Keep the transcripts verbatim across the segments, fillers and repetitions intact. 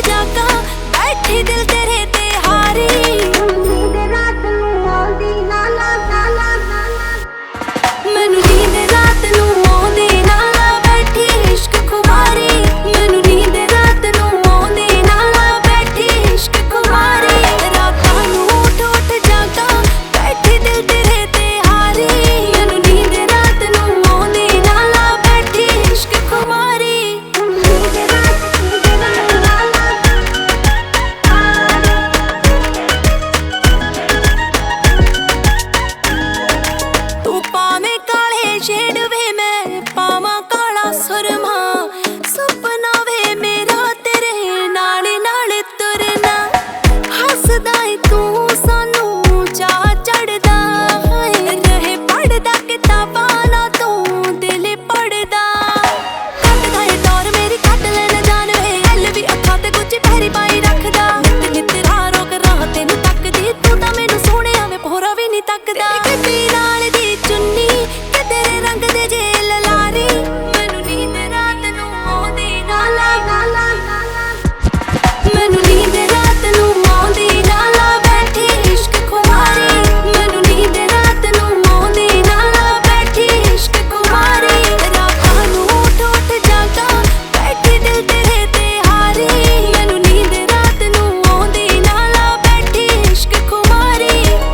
जागा बैठी दिल तेरे ते हारी मैनू नींद रात नू आउंदी नाल बैठी इश्क खुमारी मैनू नींद रात नू आउंदी नाल बैठी इश्क खुमारी रातां नू उठ उठ जागा बैठी दिल तेरे ते हारी मैनू नींद रात नू आउंदी नाल बैठी इश्क खुमारी तू पावे काले शेड वे मैं पावा काला सुरमा सपना वे मेरा तेरे नाल नाल तुरना हसदा है तू सानू चा चढ़दा है रहे पढ़दा किताबां ना तू दिल पढ़दा कटदा है दौर मेरी कट लेना जान वे हल भी अखां ते कुछ पैरी पाई रखदा नित नित राह रोक राह तेनू तकदी तू तां मैनू सोहणे आवे पोरा भी नहीं तकदा गड्डी नाल दी चुन्नी कि तेरे रंग दे जे ललारी मैनू नींद रात नू आउंदी नाल मैनू नींद रात नू आउंदी नाल बैठी इश्क खुमारी मैनू नींद रात नू आउंदी नाल बैठी इश्क खुमारी रातां नू उठ उठ जागा बैठी दिल तेरे ते हारी मैनू नींद रात नू आउंदी नाल बैठी इश्क खुमारी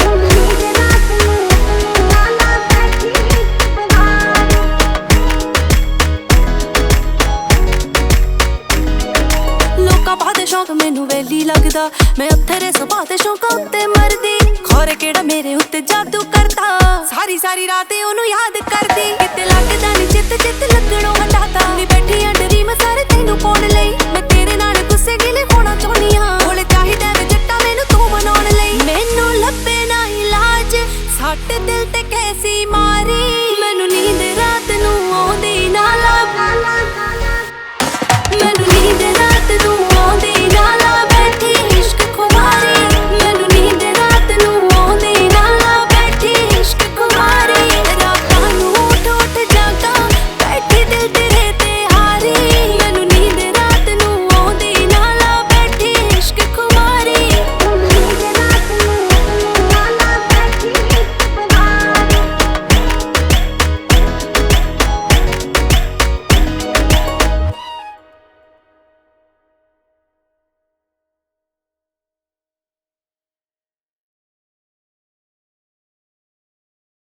लोका पाते शौक मैनू वैली लगदा मैं उत्थे सुभा ते शौक उत्ते मरदी खौरे केड़ा मेरे उत्ते जादू करदा सारी सारी रात ओनू याद करदी किते लगदा नी चित चित लगणों हटाता नी बैठी आ डरी मैं सारे तैनू पाउण लई मैं तेरे नाल